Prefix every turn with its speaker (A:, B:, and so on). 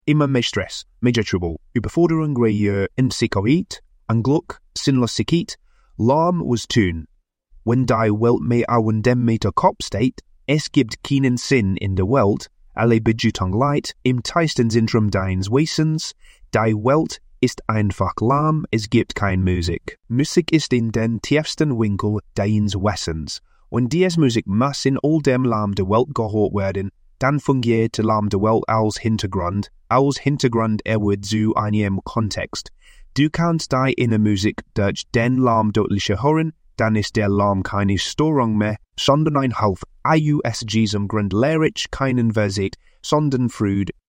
A: immer mehr Stress, mehr Trouble, Überforderung greie Unsicherheit, Angluck, Sinnlosigkeit, Lärm was tun. Wenn die Welt mehr auen dem meter Kopf steht, es gibt keinen Sinn in der Welt, alle Bedeutung Leid, im tiefsten Zentrum deines Wesens, die Welt ist einfach lahm, es gibt keine Musik. Musik ist in den tiefsten Winkel deines Wessens. Und diese Musik muss in all dem Lärm der Welt gehört werden, dann fungiert der Lärm der Welt als Hintergrund wird zu einem Kontext. Du kannst die in der Musik durch den Lärm deutlicher hören, dann ist der Lärm keine Störung mehr, sondern ein Haufen. Aus diesem Grund lehre ich keinen Versicht, sondern Freude